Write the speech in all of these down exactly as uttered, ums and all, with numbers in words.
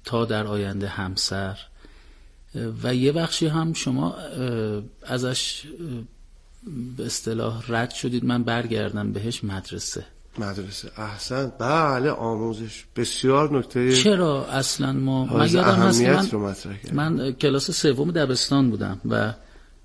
تا در آینده همسر، و یه بخشی هم شما ازش به اصطلاح رد شدید، من برگردم بهش، مدرسه. مدرسه، احسن، بله، آموزش بسیار نکته. چرا اصلا ما من یادم هست من, رو مطرح کردم. من کلاس سوم دبستان بودم و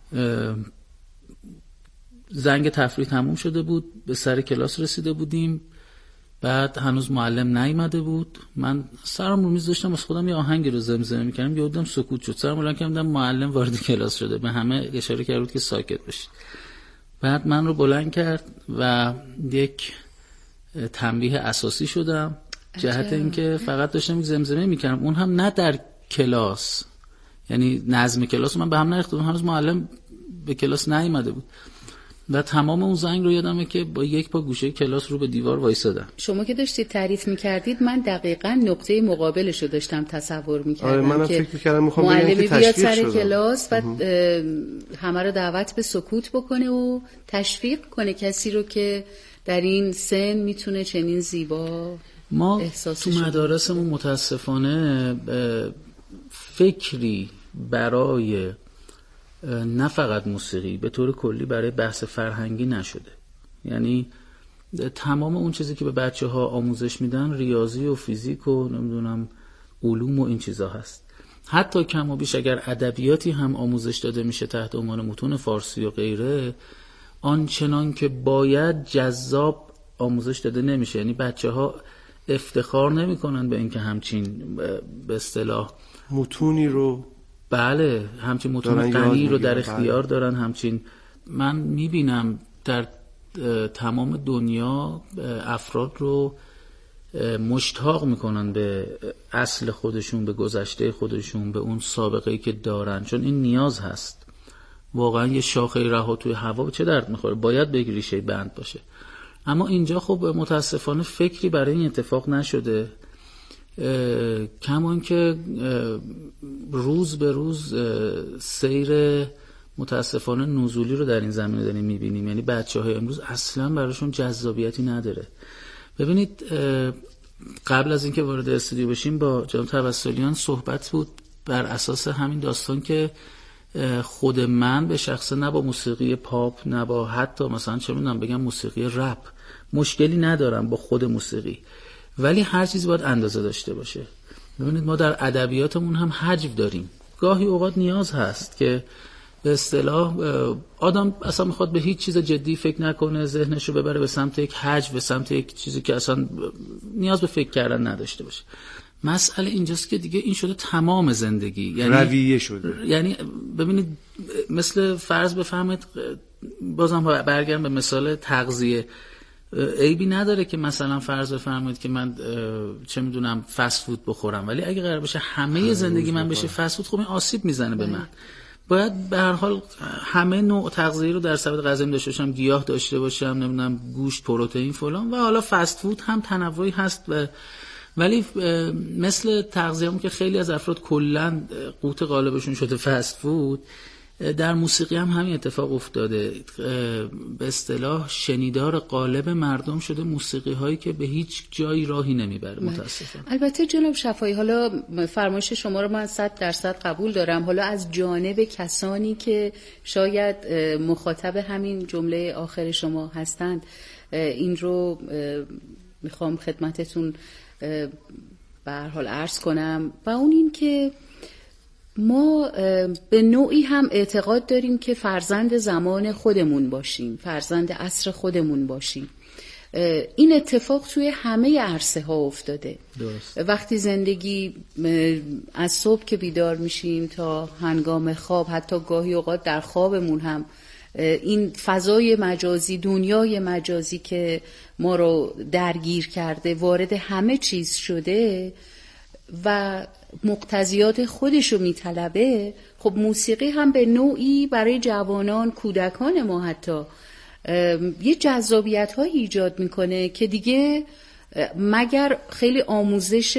زنگ تفریح تموم شده بود، به سر کلاس رسیده بودیم، بعد هنوز معلم نیامده بود. من سرم رو میز داشتم واسه خودم یه آهنگی رو زمزمه می‌کردم، یهو سکوت شد. سرم بلند کردم، معلم وارد کلاس شده، به همه اشاره کرد بود که ساکت باشید. بعد من رو بلند کرد و یک تنبیه اساسی شدم جهت اینکه فقط داشتم زمزمه می‌کردم، اون هم نه در کلاس، یعنی نظم کلاس من به هم نریختم، هنوز معلم به کلاس نیامده بود. و تمام اون زنگ رو یادمه که با یک پا گوشه کلاس رو به دیوار وایسادم. شما که داشتید تعریف می‌کردید من دقیقاً نقطه مقابلش رو داشتم تصور می‌کردم. آره، که فکر می‌کردم می‌خوام بگم که بیاد سر شدم. کلاس و همه رو دعوت به سکوت بکنه و تشویق کنه کسی رو که در این سن میتونه چنین زیبا ما احساسش تو مدارسمون متاسفانه فکری برای نه فقط موسیقی، به طور کلی برای بحث فرهنگی نشده. یعنی تمام اون چیزی که به بچه ها آموزش میدن ریاضی و فیزیک و نمیدونم علوم و این چیزا هست. حتی کم و بیش اگر ادبیاتی هم آموزش داده میشه تحت عنوان متون فارسی و غیره، آنچنان که باید جذاب آموزش داده نمیشه. یعنی بچه ها افتخار نمیکنن به اینکه همچین به اصطلاح متونی رو بله همچین متون غنی رو در اختیار دارن. همچین من میبینم در تمام دنیا افراد رو مشتاق میکنن به اصل خودشون، به گذشته خودشون، به اون سابقه‌ای که دارن، چون این نیاز هست. واقعا یه شاخه رها توی هوا چه درد میخوره، باید به ریشه بند باشه. اما اینجا خب متاسفانه فکری برای این اتفاق نشده، کمان که روز به روز سیر متاسفانه نزولی رو در این زمینه داریم میبینیم. یعنی بچه‌های امروز اصلا براشون جذابیتی نداره. ببینید قبل از اینکه وارد استودیو بشیم با جناب توسلیان صحبت بود بر اساس همین داستان که خود من به شخصه نه با موسیقی پاپ نه با حتی مثلا چه میدونم بگم موسیقی رپ مشکلی ندارم با خود موسیقی، ولی هر چیز باید اندازه داشته باشه. ببینید ما در ادبیاتمون هم حجو داریم. گاهی اوقات نیاز هست که به اصطلاح آدم اصلا میخواد به هیچ چیز جدی فکر نکنه، ذهنشو ببره به سمت یک حجو، به سمت یک چیزی که اصلا نیاز به فکر کردن نداشته باشه. مسئله اینجاست که دیگه این شده تمام زندگی، یعنی رویه شده. یعنی ببینید مثل فرض بفهمید، بازم برگردم به مثال تغذیه، عیبی نداره که مثلا فرض بفرمایید که من چه میدونم فست فود بخورم، ولی اگه قرار بشه همه زندگی من بشه فست فود، خب این آسیب میزنه به من. باید به هر حال همه نوع تغذیه رو در سبد غذایی داشته باشم، گیاه داشته باشم، نمیدونم گوشت، پروتئین فلان، و حالا فست فود هم تنوعی هست. و ولی مثل تغذیه‌مون که خیلی از افراد کلاً قوت غالبشون شده فست فود، در موسیقی هم همین اتفاق افتاده. به اصطلاح شنیدار غالب مردم شده موسیقی هایی که به هیچ جایی راهی نمیبره متاسفانه. البته جناب شفایی، حالا فرمایش شما رو من صد درصد قبول دارم. حالا از جانب کسانی که شاید مخاطب همین جمله آخر شما هستند، این رو میخوام خدمتتون به هر حال عرض کنم، و اون این که ما به نوعی هم اعتقاد داریم که فرزند زمان خودمون باشیم، فرزند عصر خودمون باشیم. این اتفاق توی همه عرصه ها افتاده. درست. وقتی زندگی از صبح که بیدار میشیم تا هنگام خواب، حتی گاهی اوقات در خوابمون هم این فضای مجازی، دنیای مجازی که ما رو درگیر کرده، وارد همه چیز شده و مقتضیات خودشو میطلبه. خب موسیقی هم به نوعی برای جوانان، کودکان ما حتی یه جذابیت ها ایجاد میکنه که دیگه مگر خیلی آموزش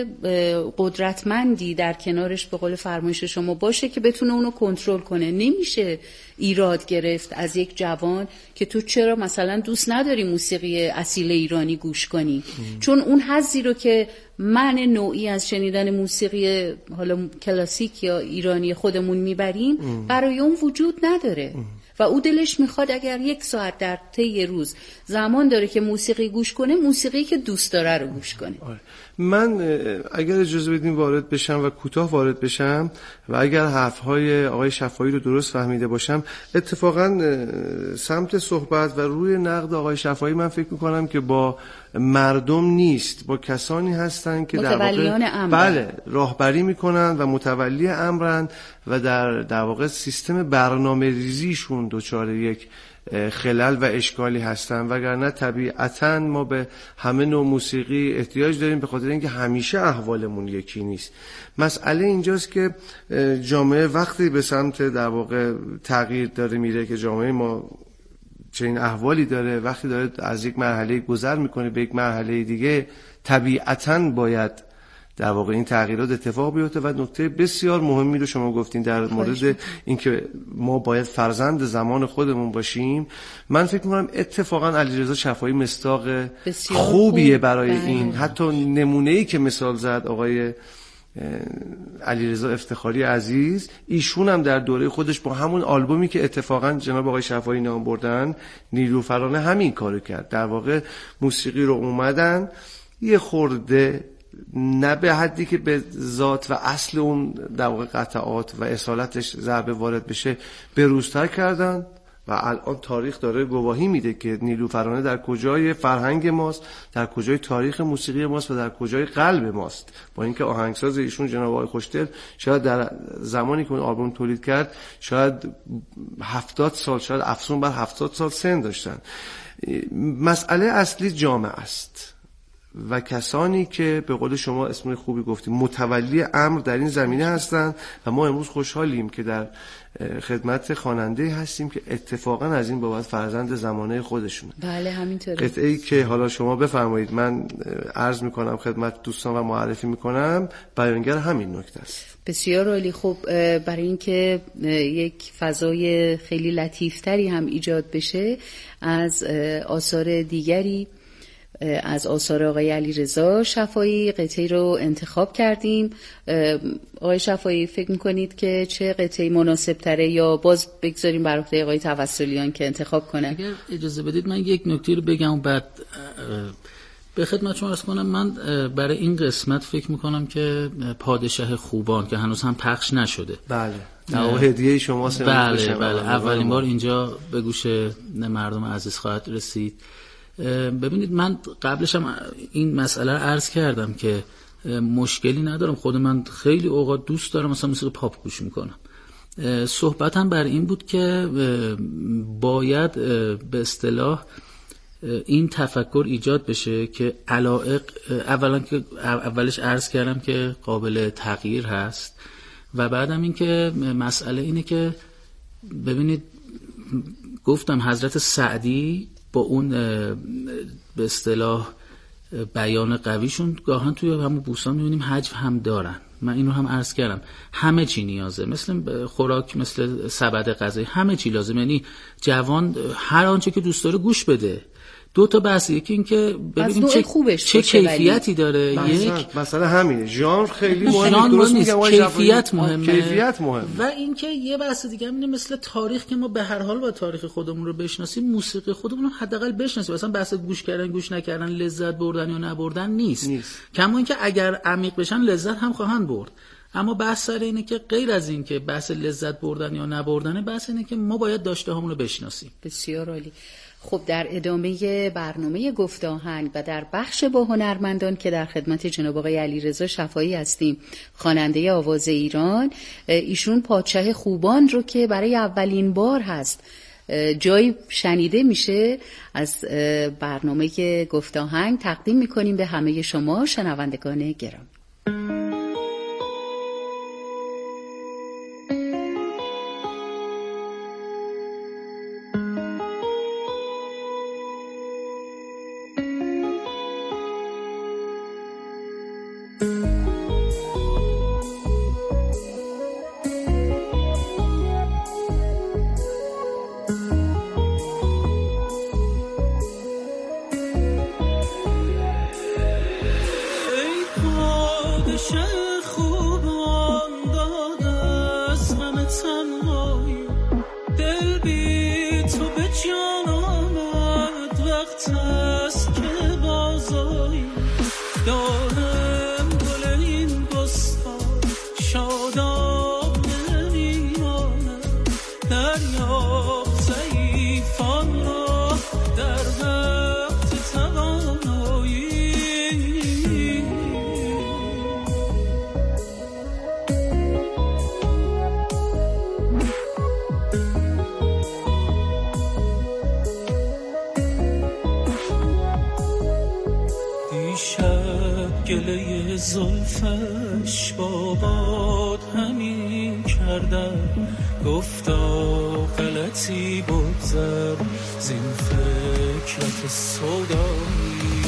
قدرتمندی در کنارش به قول فرمایش شما باشه که بتونه اونو کنترل کنه. نمیشه ایراد گرفت از یک جوان که تو چرا مثلا دوست نداری موسیقی اصیل ایرانی گوش کنی، ام. چون اون حظی رو که من نوعی از شنیدن موسیقی حالا کلاسیک یا ایرانی خودمون میبریم ام. برای اون وجود نداره ام. و او دلش میخواد اگر یک ساعت در طی روز زمان داره که موسیقی گوش کنه، موسیقی که دوست داره رو گوش کنه. من اگر اجازه بدین وارد بشم و کوتاه وارد بشم و اگر حرفهای آقای شفایی رو درست فهمیده باشم، اتفاقا سمت صحبت و روی نقد آقای شفایی من فکر میکنم که با مردم نیست، با کسانی هستن که در واقع بله راهبری میکنن و متولی امرن و در در واقع سیستم برنامه ریزیشون دچار یک خلل و اشکالی هستن، وگرنه طبیعتاً ما به همه نوع موسیقی احتیاج داریم به خاطر اینکه همیشه احوالمون یکی نیست. مسئله اینجاست که جامعه وقتی به سمت در واقع تغییر داره میره که جامعه ما چنین احوالی داره، وقتی داره از یک مرحله گذر میکنه به یک مرحله دیگه، طبیعتاً باید در واقع این تغییرات اتفاق بیفته. و نکته بسیار مهمی رو شما گفتین در مورد اینکه ما باید فرزند زمان خودمون باشیم. من فکر می‌کنم اتفاقا علیرضا شفایی مصداق خوبیه برای خوب. این حتی نمونه‌ای که مثال زد آقای علیرضا افتخاری عزیز، ایشون هم در دوره خودش با همون آلبومی که اتفاقا جناب آقای شفایی نام بردن، نیلوفرانه، همین کارو کرد. در واقع موسیقی رو اومدن یه خورده، نه به حدی که به ذات و اصل اون در واقع قطعات و اصالتش ضربه وارد بشه، بروزتر کردن و الان تاریخ داره گواهی میده که نیلوفرانه در کجای فرهنگ ماست، در کجای تاریخ موسیقی ماست و در کجای قلب ماست. با اینکه آهنگساز ایشون جناب آقای خوشدل شاید در زمانی که اون آلبوم تولید کرد شاید هفتاد سال، شاید افزون بر هفتاد سال سن داشتن. مسئله اصلی جامعه است و کسانی که به قول شما اسم خوبی گفتیم متولی امر در این زمینه هستند و ما امروز خوشحالیم که در خدمت خواننده هستیم که اتفاقا از این بابت فرزند زمانه خودشونه. بله همینطوره. قطعه‌ای که حالا شما بفرمایید من عرض میکنم خدمت دوستان و معرفی میکنم، بیانگر همین نکته است. بسیار عالی. خب برای اینکه یک فضای خیلی لطیفتری هم ایجاد بشه، از آثار دیگری از آثار آقای علیرضا شفایی قطعی رو انتخاب کردیم. آقای شفایی فکر میکنید که چه قطعی مناسب تره، یا باز بگذاریم برای عهده آقای توسلیان که انتخاب کنه؟ اگر اجازه بدید من یک نکته رو بگم و بعد به خدمت شما عرض کنم. من برای این قسمت فکر میکنم که پادشاه خوبان که هنوز هم پخش نشده، بله در هدیه شما سمت بله بله اولین بار اینجا به گوش مردم عزیز خواهد رسید. ببینید من قبلش هم این مسئله رو عرض کردم که مشکلی ندارم، خود من خیلی اوقات دوست دارم مثلا موسیقی پاپ گوش میکنم. صحبتم بر این بود که باید به اصطلاح این تفکر ایجاد بشه که علایق اولا که اولش عرض کردم که قابل تغییر هست و بعدم این که مسئله اینه که ببینید گفتم حضرت سعدی با اون به اصطلاح بیان قویشون گاهن توی همون بوستان می‌بینیم حجو هم دارن. من اینو هم عرض کردم، همه چی نیازه، مثل خوراک، مثل سبد غذایی، همه چی لازم. یعنی جوان هر آنچه که دوست داره گوش بده. دو تا بحث، یکی این که ببینیم چه چه کیفیتی داره، یک مثلا همینه ژانر خیلی مهمه، درست میگم، کیفیت مهمه، کیفیت مهمه. و اینکه یه بحث دیگه همینه، مثل تاریخ که ما به هر حال با تاریخ خودمون رو بشناسیم، موسیقی خودمون رو حداقل بشناسیم. مثلا بحث گوش کردن گوش نکردن، لذت بردن یا نبردن نیست, نیست. کما اینکه اگر عمیق بشن لذت هم خواهند برد. اما بحث سر اینه که غیر از این که بحث لذت بردن یا نبردن، بحث اینه که ما باید داشته هامون رو بشناسیم. بسیار عالی. خب در ادامه برنامه گفت آهنگ و در بخش با هنرمندان که در خدمت جناب آقای علیرضا شفایی هستیم، خواننده آواز ایران، ایشون پادشاه خوبان رو که برای اولین بار هست جایی شنیده میشه از برنامه گفت آهنگ تقدیم میکنیم به همه شما شنوندگان گرامی. زلفش با باد همین کردم، گفتا غلطی بگذر زین فکرت سودایی.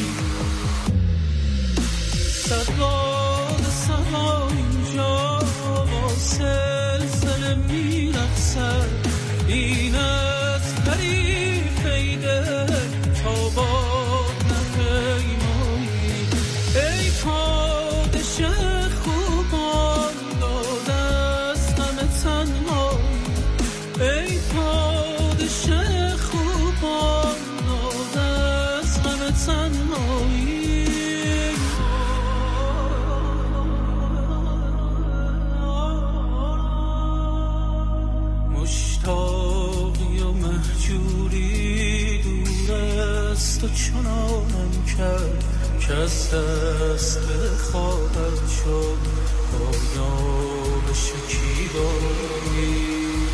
صد باد سها اینجا با سلسله میرقصد، این از حریف دل تا باد نپیمایی. ای پادشه خوبان داد از همه تنهایی، ای پادشه خوبان داد از همه تنهایی. مشتاقی و مهجوری دور است و چنانم کرد که از دست خواهد شد پایاب شکیبایی.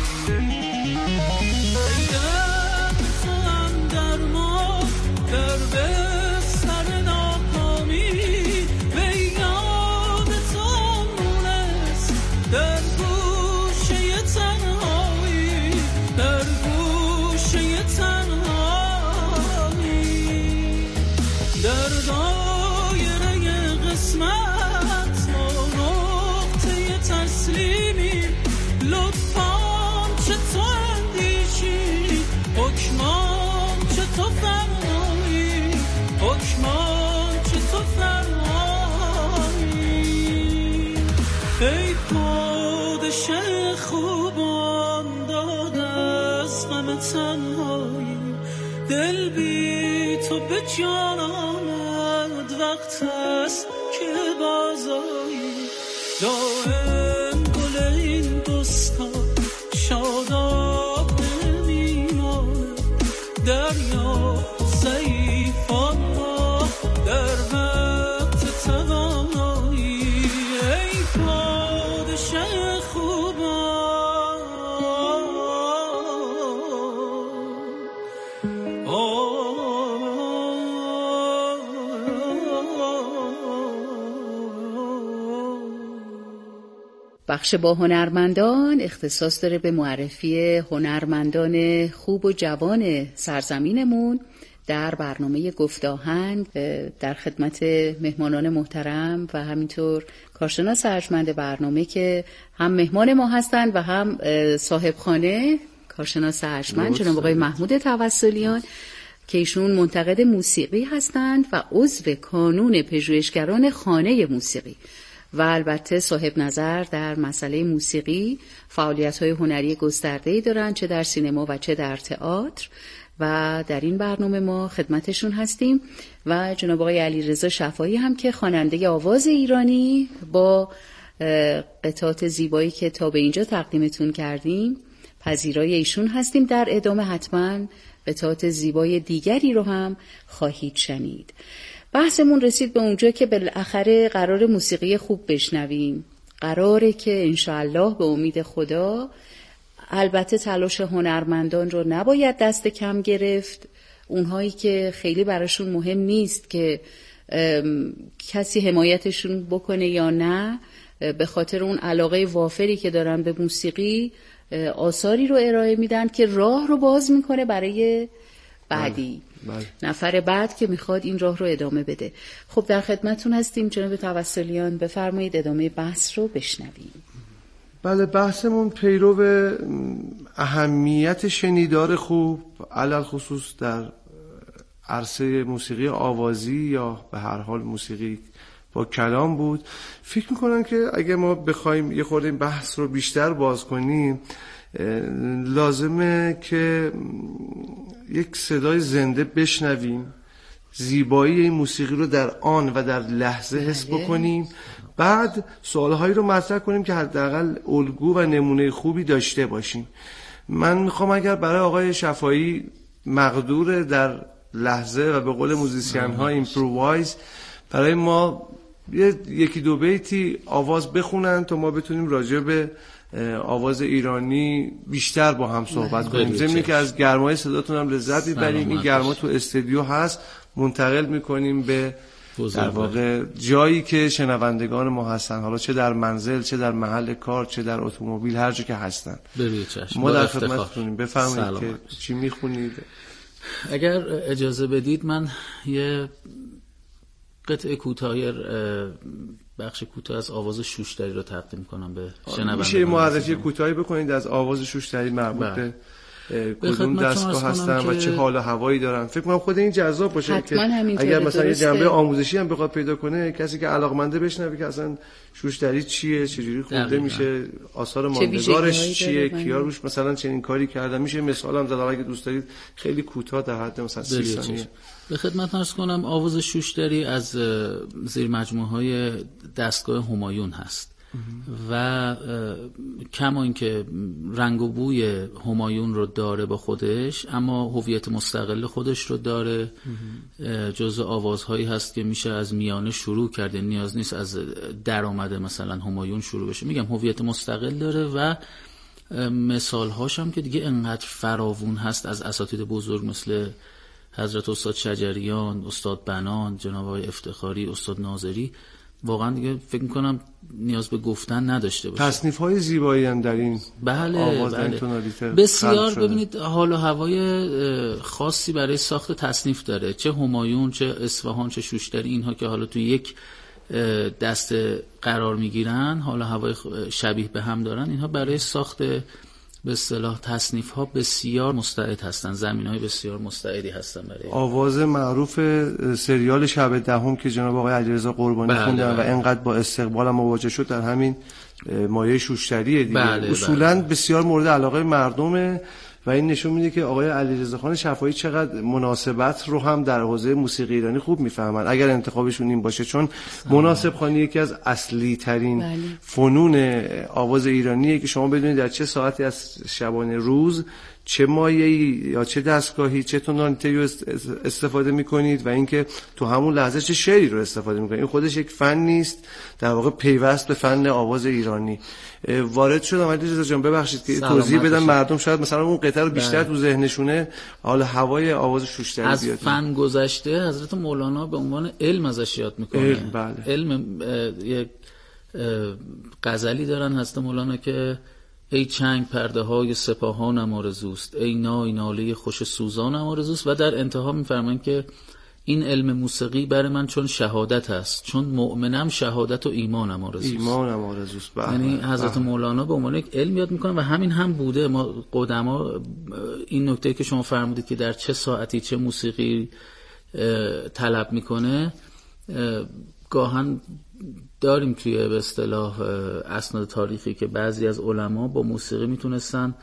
دیدم توام در ما در بستر ناکامی، به یاد تو مونست در گوشه تنهایی، در گوشه تنهایی. در دایره قسمت ما نقطه تسلیمی، لطفاً چه تو اندیشی، حکمان چه تو فرمایی، حکمان چه تو فرمایی. ای پادشه خوبان داد از غم تنهایی، دل بی تو به جان آمد، وقت است که بازایی. دائم گل این بستان شاداب نمیماند، دریا ضعیفان ما در وقت توانایی. ای پادشه خوبان بخش با هنرمندان اختصاص داره به معرفی هنرمندان خوب و جوان سرزمینمون. در برنامه گفت آهنگ در خدمت مهمانان محترم و همینطور کارشناس ارجمند برنامه که هم مهمان ما هستند و هم صاحب خانه کارشناس ارجمند جناب آقای محمود توسلیان که ایشون منتقد موسیقی هستند و عضو کانون پژوهشگران خانه موسیقی و البته صاحب نظر در مسئله موسیقی. فعالیت‌های هنری گسترده‌ای دارن، چه در سینما و چه در تئاتر، و در این برنامه ما خدمتشون هستیم. و جناب آقای علیرضا شفاعی هم که خواننده آواز ایرانی با قطعات زیبایی که تا به اینجا تقدیمتون کردیم پذیرای ایشون هستیم. در ادامه حتما قطعات زیبای دیگری رو هم خواهید شنید. بحثمون رسید به اونجا که بالاخره قرار موسیقی خوب بشنویم. قراره که انشاءالله به امید خدا، البته تلاش هنرمندان رو نباید دست کم گرفت. اونهایی که خیلی براشون مهم نیست که کسی حمایتشون بکنه یا نه، به خاطر اون علاقه وافری که دارن به موسیقی آثاری رو ارائه میدن که راه رو باز میکنه برای بعدی. بله. نفر بعد که میخواد این راه رو ادامه بده. خب در خدمتون هستیم جناب توسلیان، بفرمایید ادامه بحث رو بشنویم. بله، بحثمون پیرو اهمیت شنیدار خوب علل خصوص در عرصه موسیقی آوازی یا به هر حال موسیقی با کلام بود. فکر میکنم که اگه ما بخوایم یه خورده این بحث رو بیشتر باز کنیم، لازمه که یک صدای زنده بشنویم، زیبایی این موسیقی رو در آن و در لحظه حس بکنیم، بعد سوالهایی رو مطرح کنیم که حداقل الگو و نمونه خوبی داشته باشیم. من میخوام اگر برای آقای شفاعی مقدور در لحظه و به قول موزیسین ها ایمپرووایز برای ما یکی دو بیتی آواز بخونن تا ما بتونیم راجع به آواز ایرانی بیشتر با هم صحبت کنیم. ضمن که از گرمای صداتون هم لذت می‌بریم. این گرما تو استودیو هست، منتقل می‌کنیم به در واقع جایی که شنوندگان ما هستن، حالا چه در منزل، چه در محل کار، چه در اتومبیل، هر جا که هستن، ما در خدمتتونیم. بفرمایید که چی میخونید. اگر اجازه بدید من یه قطعه کوتاهی، بخش کوتاه از آواز شوشتری رو تقدیم کنم به شنوندگان. میشه معرفی کوتاهی بکنید از آواز شوشتری مربوط به کدوم دستگاه هستن و چه حال و هوایی دارن؟ فکر کنم خود این جذاب باشه که اگر مثلا یه جنبه آموزشی هم بخواد پیدا کنه، کسی که علاقمنده بشنوه که اصلا شوشتری چیه، چجوری خونده میشه، آثار ماندگارش چیه، کیا روش مثلا چنین کاری کردن. میشه مثال هم زدم اگه دوست دارید خیلی کوتاه در حد مثلا سی ثانیه. به خدمت عرض کنم آواز شوشتری از زیر مجموعه‌های دستگاه همایون هست و کما اینکه رنگ و بوی همایون رو داره با خودش، اما هویت مستقل خودش رو داره. جزء آوازهایی هست که میشه از میانه شروع کرده، نیاز نیست از درآمد مثلا همایون شروع بشه. میگم هویت مستقل داره و مثالهاش هم که دیگه انقدر فراوون هست، از اساتید بزرگ مثل حضرت استاد شجریان، استاد بنان، جناب آقای افتخاری، استاد ناظری، واقعا دیگه فکر میکنم نیاز به گفتن نداشته باشه. تصنیف های زیبایی هم در این بله آواز بله. تونالیته بسیار ببینید حال و هوای خاصی برای ساخت تصنیف داره، چه همایون، چه اصفهان، چه شوشتری، اینها که حالا تو یک دست قرار میگیرن، حال و هوای شبیه به هم دارن، اینها برای ساخت به اصطلاح تصنیف ها بسیار مستعد هستن، زمین های بسیار مستعدی هستن برای آواز معروف سریال شب دهم که جناب آقای علیرضا قربانی بله خوندن بله. و انقدر با استقبال مواجه شد در همین مایه شوشتریه دیگه. بله اصولا بله. بسیار مورد علاقه مردمه و این نشون میده که آقای علیرضا خان شفاعی چقدر مناسبت رو هم در حوزه موسیقی ایرانی خوب میفهمن، اگر انتخابشون این باشه، چون مناسب خوانی یکی از اصلی ترین بله. فنون آواز ایرانیه که شما بدونید در چه ساعتی از شبانه روز، چه مایه‌ای یا چه دستگاهی، چه تونالیتی رو استفاده میکنید و اینکه تو همون لحظه چه شعری رو استفاده میکنید. این خودش یک فن نیست، در واقع پیوست به فن آواز ایرانی. وارد شدم علیرضا جان، ببخشید که توضیح بدم مردم شاید مثلا اون قطعه رو بیشتر تو ذهنشونه، حالا هوای آواز شوشتری از بیاد. از فن گذشته حضرت مولانا به عنوان علم ازش یاد میکنه. علم, بله. علم یک غزلی دارن حضرت مولانا که ای چنگ پرده های سپاهانم آرزوست، ای نای ناله خوش سوزانم آرزوست، و در انتها میفرمایند که این علم موسیقی برای من چون شهادت است، چون مؤمنم شهادت و ایمانم آرزوست. ایمانم آرزوست. یعنی حضرت مولانا به عنوان یک علم یاد میکنن و همین هم بوده. ما قدما این نکته که شما فرمودید که در چه ساعتی چه موسیقی طلب میکنه، گاهن داریم توی به اصطلاح اسناد تاریخی که بعضی از علما با موسیقی میتونستن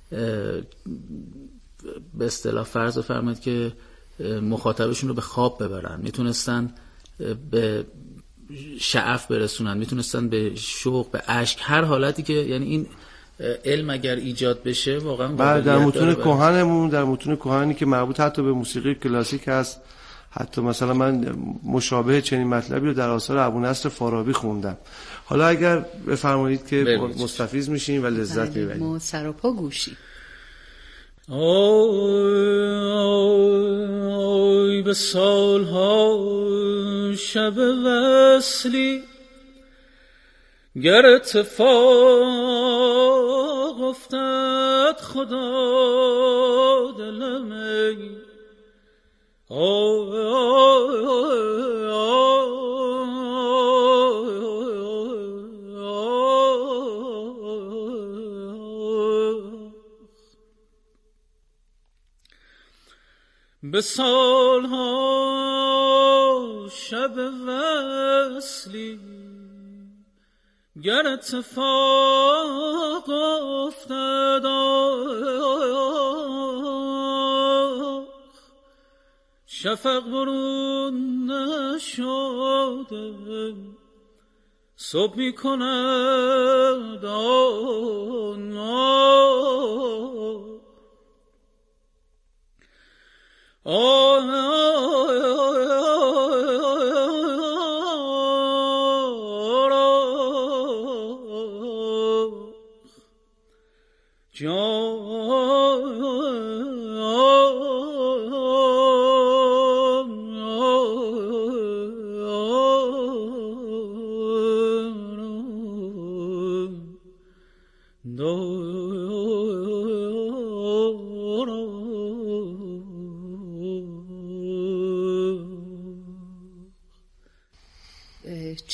به اصطلاح فرض بفرمایید که مخاطبشون رو به خواب ببرن، میتونستن به شعف برسونن، میتونستن به شوق، به اشک، هر حالتی که یعنی این علم اگر ایجاد بشه واقعا بعد در متون کهنمون، در متون کهنی که مربوط حتی به موسیقی کلاسیک هست، حتی مثلا من مشابه چنین مطلبی رو در آثار ابونصر فارابی خوندم. حالا اگر بفرمایید که مستفیض میشیم و لذت میبریم. ما سراپا گوشی. آی به سالها شب وصلی، گر اتفاق افتاد خدا دلمی، آی آی به سالها شب وصلی، گر اتفاق افتاد شفق برون نشده، صبح می کند آه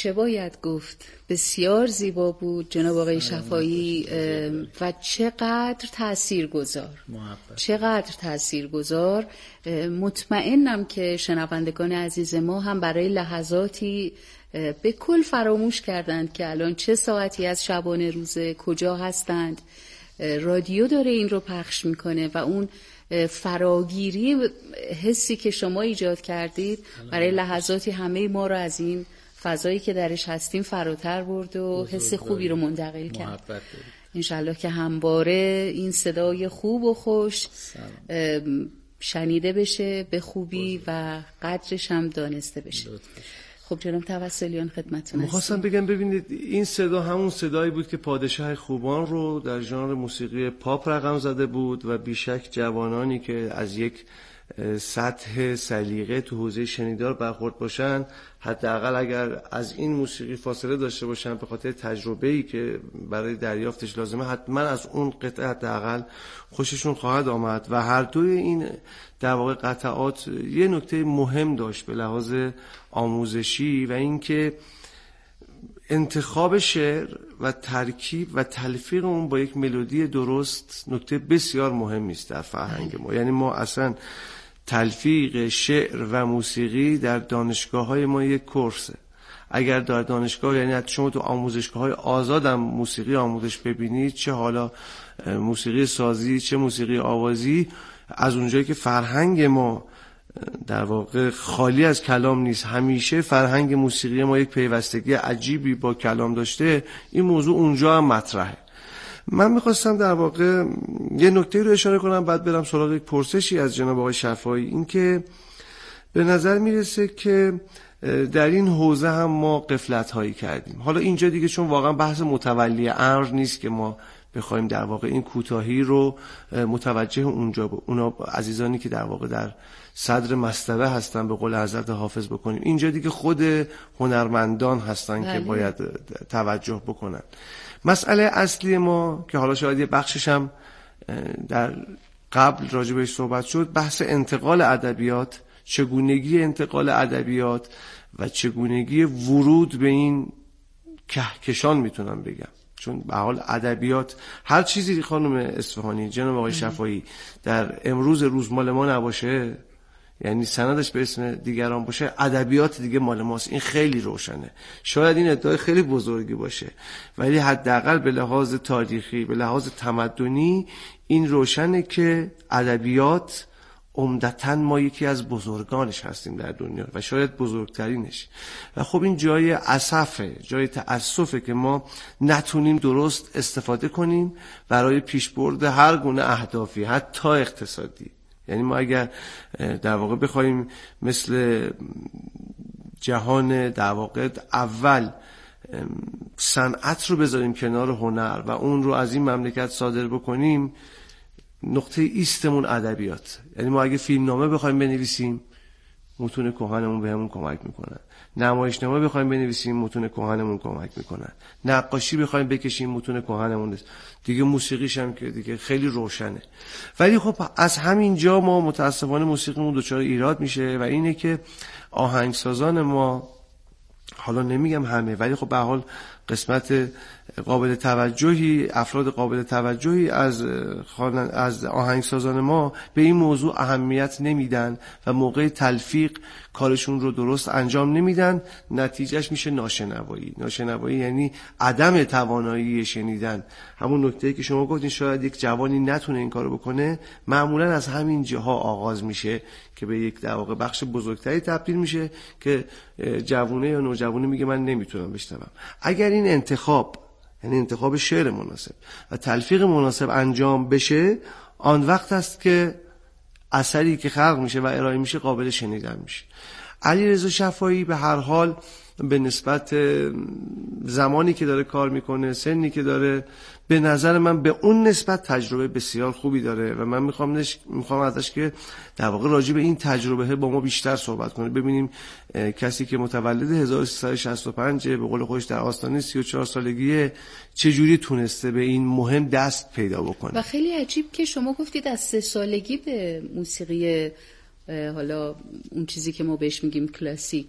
چه باید گفت، بسیار زیبا بود جناب آقای شفایی و چقدر تاثیرگذار، چقدر تاثیرگذار. مطمئنم که شنوندگان عزیز ما هم برای لحظاتی به کل فراموش کردند که الان چه ساعتی از شبانه روزه، کجا هستند. رادیو داره این رو پخش میکنه و اون فراگیری حسی که شما ایجاد کردید برای لحظاتی همه ما رو از این فضایی که درش هستیم فراتر برد و حس خوبی رو منتقل کرد. انشالله که همواره این صدای خوب و خوش شنیده بشه به خوبی و قدرش هم دانسته بشه. خب جناب توسلیان خدمتتون هستم. می‌خواستم بگم ببینید این صدا همون صدایی بود که پادشاه خوبان رو در ژانر موسیقی پاپ رقم زده بود و بیشک جوانانی که از یک سطح سلیقه تو حوزه شنیدار برخورد باشن، حداقل اگر از این موسیقی فاصله داشته باشن به خاطر تجربه‌ای که برای دریافتش لازمه، حتما از اون قطعه حداقل خوششون خواهد آمد. و هر دوی این در واقع قطعات یه نکته مهم داشت به لحاظ آموزشی و اینکه انتخاب شعر و ترکیب و تلفیق اون با یک ملودی درست نکته بسیار مهمی است در فرهنگ ما. یعنی ما اصلا تلفیق شعر و موسیقی در دانشگاه‌های ما یک کورسه. اگر در دانشگاه، یعنی حتی شما تو آموزشگاه‌های آزاد هم موسیقی آموزش ببینید، چه حالا موسیقی سازی چه موسیقی آوازی، از اونجایی که فرهنگ ما در واقع خالی از کلام نیست، همیشه فرهنگ موسیقی ما یک پیوستگی عجیبی با کلام داشته، این موضوع اونجا هم مطرحه. من میخواستم در واقع یه نکته رو اشاره کنم بعد برم سراغ یک پرسشی از جناب آقای شفایی. این که به نظر میرسه که در این حوزه هم ما غفلت هایی کردیم. حالا اینجا دیگه چون واقعا بحث متولی امر نیست که ما بخوایم در واقع این کوتاهی رو متوجه اونجا با اونا عزیزانی که در واقع در صدر مصطبه هستن به قول حضرت حافظ بکنیم. اینجا دیگه خود هنرمندان هستن بله. که باید توجه بکنن. مسئله اصلی ما که حالا شاید یه بخشش هم در قبل راجع بهش صحبت شد، بحث انتقال ادبیات، چگونگی انتقال ادبیات و چگونگی ورود به این کهکشان میتونم بگم. چون به حال ادبیات هر چیزی خانم اصفهانی جناب آقای شفایی در امروز روز مال ما نباشه، یعنی سندش به اسم دیگران باشه، ادبیات دیگه مال ماست. این خیلی روشنه. شاید این ادعای خیلی بزرگی باشه ولی حداقل به لحاظ تاریخی، به لحاظ تمدنی این روشنه که ادبیات عمدتاً ما یکی از بزرگانش هستیم در دنیا و شاید بزرگترینش. و خب این جای اسفه، جای تأسفه که ما نتونیم درست استفاده کنیم برای پیشبرد هر گونه اهدافی، حتی اقتصادی. یعنی ما اگر در واقع بخوایم مثل جهان در واقع اول صنعت رو بذاریم کنار هنر و اون رو از این مملکت صادر بکنیم، نقطه ایستمون ادبیات. یعنی ما اگه فیلمنامه بخوایم بنویسیم، متون کهنمون بهمون کمک میکنن. نمایشنامه بخوایم بنویسیم، متون کهنمون کمک میکنن. نقاشی بخوایم بکشیم، متون کهنمون. دیگه موسیقیش هم که دیگه خیلی روشنه. ولی خب از همین جا ما متاسفانه موسیقیمون دچار ایراد میشه و اینه که آهنگسازان ما، حالا نمیگم همه ولی خب به حال قسمت قابل توجهی، افراد قابل توجهی از از آهنگسازان ما به این موضوع اهمیت نمیدن و موقع تلفیق کارشون رو درست انجام نمیدن. نتیجهش میشه ناشنوایی. ناشنوایی یعنی عدم توانایی شنیدن. همون نکته‌ای که شما گفتین شاید یک جوانی نتونه این کارو بکنه، معمولا از همین جاها آغاز میشه که به یک در واقع بخش بزرگتری تبدیل میشه که جوونه یا نوجوانی میگه من نمیتونم بشنوم. اگر این انتخاب، یعنی انتخاب شعر مناسب و تلفیق مناسب انجام بشه، آن وقت است که اثری که خلق میشه و ارائه میشه قابل شنیدن میشه. علیرضا شفایی به هر حال به نسبت زمانی که داره کار میکنه، سنی که داره، به نظر من به اون نسبت تجربه بسیار خوبی داره و من میخوام میخوام ازش که در واقع راجع به این تجربه با ما بیشتر صحبت کنه. ببینیم کسی که متولد هزار و سیصد و شصت و پنج به قول خودش در آستانه سی و چهار سالگی چجوری تونسته به این مهم دست پیدا بکنه. و خیلی عجیب که شما گفتید از سه سالگی به موسیقی، حالا اون چیزی که ما بهش میگیم کلاسیک،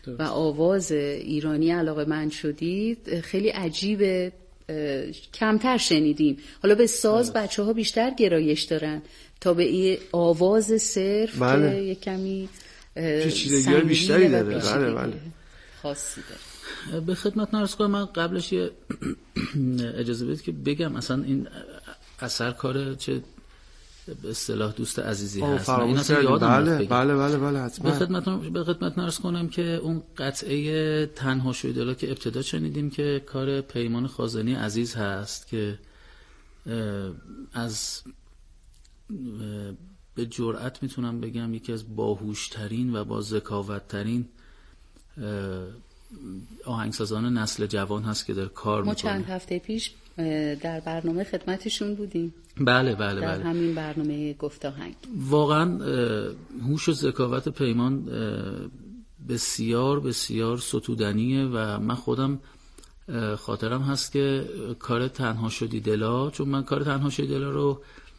و آواز ایرانی علاقه‌مند شدید خیلی عجیبه، کمتر شنیدیم. حالا به ساز بچه‌ها بیشتر گرایش دارن تا به این آواز صرف بله. که یک کمی پیچیدگی بیشتری داره. بله بله خاصی داره. به خدمت نرس کنم، من قبلش یه اجازه بدید که بگم اصلا این اثر کار چه به اصطلاح دوست عزیزی هست. این اصلا یادم بله بله بله بله بله حتما. به خدمت به خدمت نرس کنم که اون قطعه تنها شوی دلا که ابتدا شنیدیم که کار پیمان خازنی عزیز هست که از به جرئت میتونم بگم یکی از باهوشترین و با ذکاوت‌ترین آهنگسازان نسل جوان هست که در کار میکنه. ما چند هفته پیش در برنامه خدمتشون بودیم. بله بله در بله. همین برنامه گفت آهنگ. واقعا هوش و ذکاوت پیمان بسیار بسیار ستودنیه و من خودم خاطرم هست که کار تنها شدی دلا، چون من کار تنها شدی دلا رو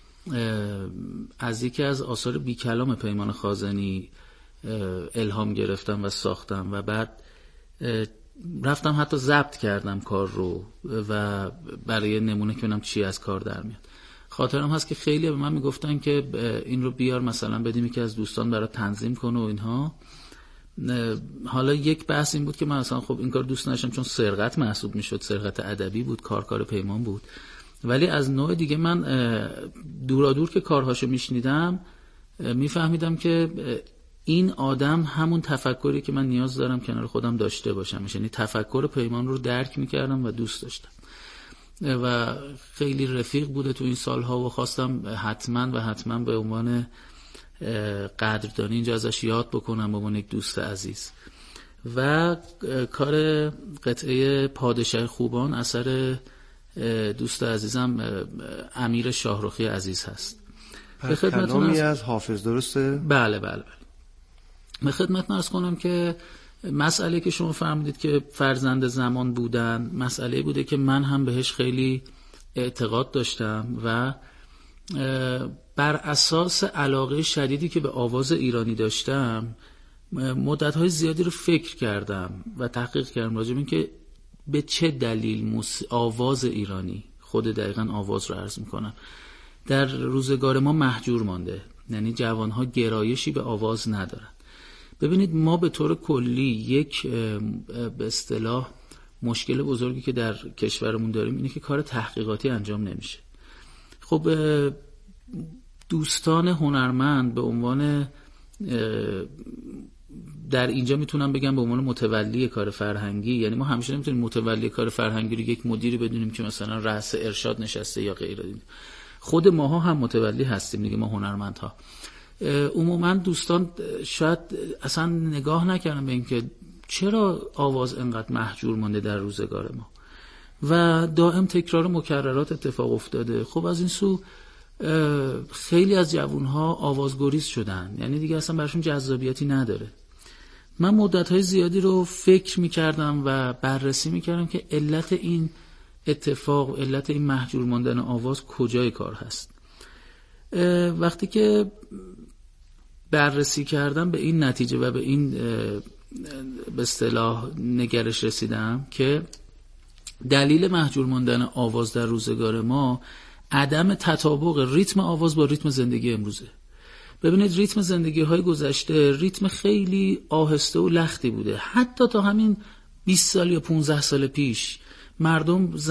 از یکی از آثار بی کلام پیمان خازنی الهام گرفتم و ساختم و بعد رفتم حتی ضبط کردم کار رو و برای نمونه که ببینم چی از کار در میاد. خاطرم هست که خیلی به من میگفتن که این رو بیار مثلا بدیم یکی از دوستان برای تنظیم کنه و اینها. حالا یک بحث این بود که من مثلا خب این کار دوست نداشتم چون سرقت محسوب میشد، سرقت ادبی بود، کار کار پیمان بود. ولی از نوع دیگه من دورا دور که کارهاشو میشنیدم میفهمیدم که این آدم همون تفکری که من نیاز دارم کنار خودم داشته باشم، یعنی تفکر پیمان رو درک میکردم و دوست داشتم و خیلی رفیق بوده تو این سالها و خواستم حتما و حتما به عنوان قدردانی اینجا ازش یاد بکنم به عنوان یک دوست عزیز. و کار قطعه پادشاه خوبان اثر دوست عزیزم امیر شاهرخی عزیز هست. به کلامی از حافظ، درسته؟ بله بله بله. به خدمت عرض کنم که مسئله که شما فرمودید که فرزند زمان بودن مسئله بوده که من هم بهش خیلی اعتقاد داشتم و بر اساس علاقه شدیدی که به آواز ایرانی داشتم مدت‌های زیادی رو فکر کردم و تحقیق کردم راجع به این که به چه دلیل موس... آواز ایرانی، خود دقیقاً آواز رو عرض میکنم، در روزگار ما محجور مانده، یعنی جوانها گرایشی به آواز ندارن. ببینید ما به طور کلی یک به اصطلاح مشکل بزرگی که در کشورمون داریم اینه که کار تحقیقاتی انجام نمیشه. خب دوستان هنرمند به عنوان در اینجا میتونم بگم به عنوان متولی کار فرهنگی، یعنی ما همیشه نمیتونیم متولی کار فرهنگی رو یک مدیری بدونیم که مثلا رأس ارشاد نشسته یا غیره. خود ماها هم متولی هستیم دیگه، ما هنرمندها. عموما دوستان شاید اصلا نگاه نکردن به این که چرا آواز انقدر محجور مونده در روزگار ما و دائم تکرار مکررات اتفاق افتاده. خب از این سو خیلی از جوانها آوازگریز شدن، یعنی دیگه اصلا براشون جذابیتی نداره. من مدت‌های زیادی رو فکر می‌کردم و بررسی می‌کردم که علت این اتفاق، علت این محجور ماندن آواز کجای کار هست. وقتی که بررسی کردم به این نتیجه و به این به اصطلاح نگرش رسیدم که دلیل محجور ماندن آواز در روزگار ما عدم تطابق ریتم آواز با ریتم زندگی امروزه. ببینید ریتم زندگی های گذشته ریتم خیلی آهسته و لختی بوده، حتی تا همین بیست سال یا پانزده سال پیش مردم